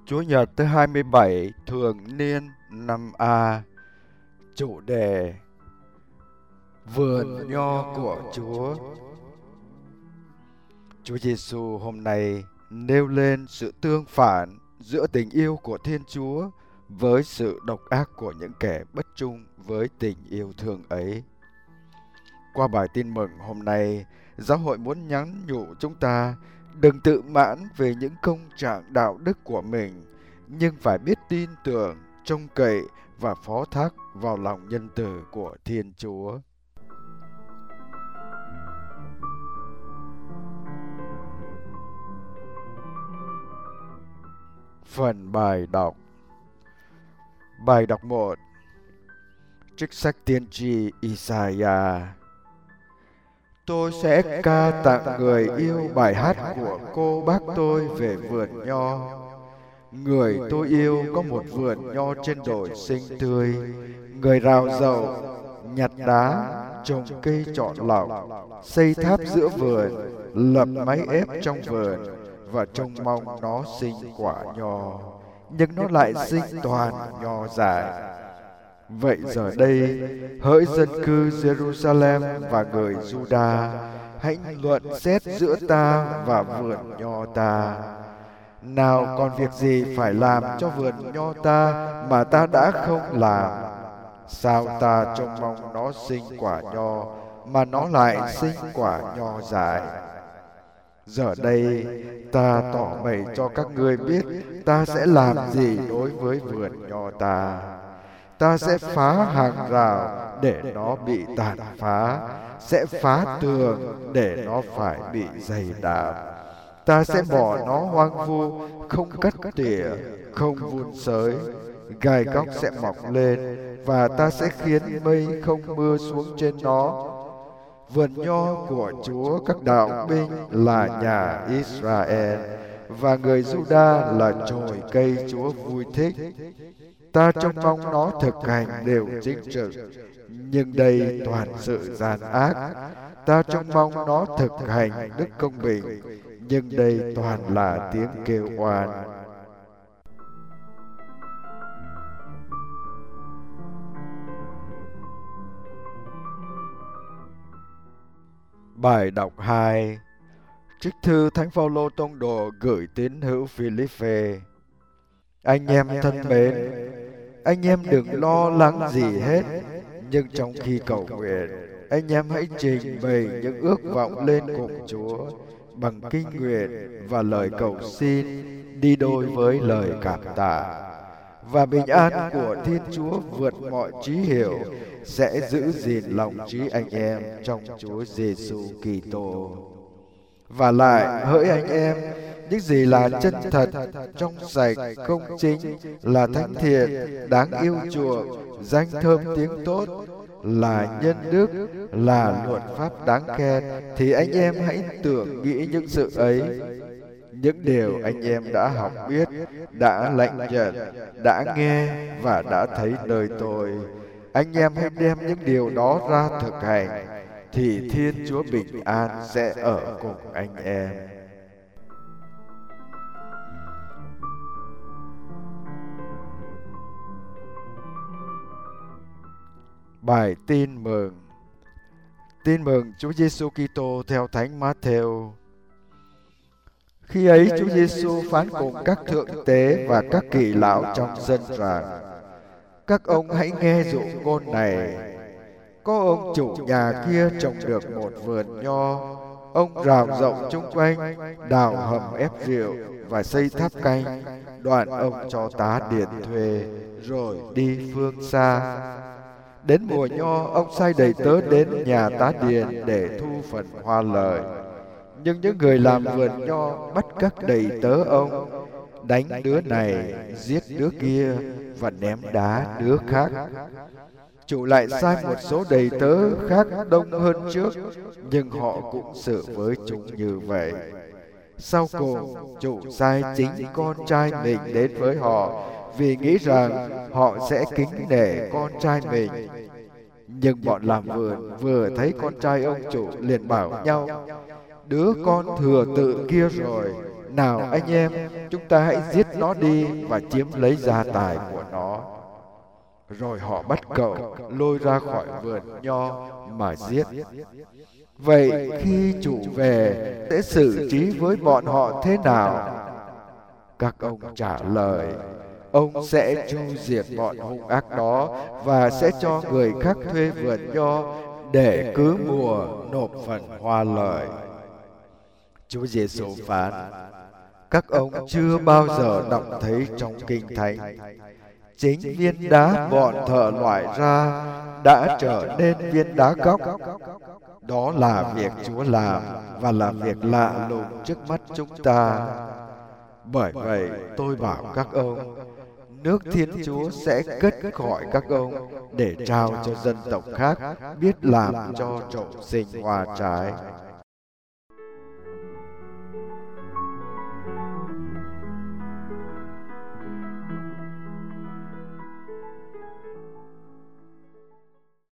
Chúa Nhật thứ 27 thường niên năm A. Chủ đề: Vườn nho của Chúa. Chúa Giêsu hôm nay nêu lên sự tương phản giữa tình yêu của Thiên Chúa với sự độc ác của những kẻ bất trung với tình yêu thương ấy. Qua bài tin mừng hôm nay, giáo hội muốn nhắn nhủ chúng ta đừng tự mãn về những công trạng đạo đức của mình, nhưng phải biết tin tưởng, trông cậy và phó thác vào lòng nhân từ của Thiên Chúa. Phần bài đọc. Bài đọc 1. Trích sách tiên tri Isaiah. Tôi sẽ ca tặng người yêu bài hát của cô bác tôi về vườn nho. Người tôi yêu có một vườn nho trên đồi xinh tươi. Người rào dầu, nhặt đá, trồng cây chọn lọc, xây tháp giữa vườn, lập máy ép trong vườn và trông mong nó sinh quả nho, nhưng nó lại sinh toàn nho dại. Vậy giờ đây, hỡi dân cư Jerusalem và người Juda, hãy luận xét giữa ta và vườn nho ta. Nào còn việc gì phải làm cho vườn nho ta mà ta đã không làm? Sao ta trông mong nó sinh quả nho mà nó lại sinh quả nho dại? Giờ đây ta tỏ bày cho các ngươi biết ta sẽ làm gì đối với vườn nho ta. Ta sẽ phá hàng rào để nó bị tàn phá, sẽ phá tường để nó phải bị dày đạp. Ta sẽ bỏ nó hoang vu, không cắt tỉa, không vun sới. Gai góc sẽ mọc lên, và ta sẽ khiến mây không mưa xuống trên nó. Vườn nho của Chúa các đạo binh là nhà Israel, và người Juda là chồi cây Chúa vui thích. Ta trông mong nó thực hành điều chính trực, nhưng đây toàn sự gian ác. Ta trông mong nó thực hành đức công bình, nhưng đây toàn là tiếng kêu oan. Bài đọc 2. Trích thư Thánh Phaolô tông đồ gửi tín hữu Philippe. Anh em thân mến, anh em đừng lo lắng gì hết, nhưng trong khi cầu nguyện, anh em hãy trình bày những ước vọng lên cùng Chúa bằng kinh nguyện và lời cầu xin đi đôi với lời cảm tạ. Và bình an của Thiên Chúa vượt mọi trí hiểu sẽ giữ gìn lòng trí anh em trong Chúa Giêsu Kitô. Và lại, hỡi anh em, những gì là chân thật, trong sạch, công chính, là thánh thiện, đáng yêu chuộng, danh thơm tiếng tốt, là nhân đức, là luật pháp đáng khen, thì anh em hãy tưởng nghĩ những sự ấy. Những điều anh em đã học biết, đã lãnh nhận, đã nghe và đã thấy nơi tôi, anh em hãy đem những điều đó ra thực hành, thì Thiên Chúa bình an sẽ ở cùng anh em. Bài tin mừng. Tin mừng Chúa Giêsu Kitô theo Thánh Mát-thêu. Khi ấy Chúa Giêsu phán cùng các thượng tế và các kỳ lão trong dân rằng: Các ông hãy nghe dụ ngôn này. Có ông chủ nhà kia trồng được một vườn nho. Ông rào rộng chung quanh, đào hầm ép rượu và xây tháp canh. Đoạn ông cho tá điền thuê, rồi đi phương xa. Đến mùa nho, ông sai đầy tớ đến nhà tá điền để thu phần hoa lời. Nhưng những người làm vườn nho bắt các đầy tớ ông, đánh đứa này, giết đứa kia và ném đá đứa khác. Chủ lại sai một số đầy tớ khác đông hơn trước, nhưng họ cũng xử với chúng như vậy. Sau cùng, chủ sai chính con trai mình đến với họ, vì nghĩ rằng họ sẽ kính nể con trai mình. Nhưng bọn làm vườn vừa thấy con trai ông chủ liền bảo nhau: Đứa con thừa tự kia rồi, Nào anh em, chúng ta hãy giết nó đi và chiếm lấy gia tài của nó. Rồi họ bắt cậu lôi ra khỏi vườn nho mà giết. Vậy khi chủ về sẽ xử trí với bọn họ thế nào? Các ông trả lời, ông sẽ tru diệt bọn hung ác đó và sẽ cho người khác thuê vườn nho để cứ mùa nộp phần hoa lợi. Chúa Giêsu phán, các ông chưa bao giờ đọc thấy trong Kinh Thánh, chính viên đá bọn thợ loại ra đã trở nên viên đá góc. Đó là việc Chúa làm và là việc lạ lùng trước mắt chúng ta. Bởi vậy tôi bảo các ông, nước Thiên Chúa sẽ cất khỏi các ông để trao cho dân tộc khác biết làm cho trổ sinh hoa trái.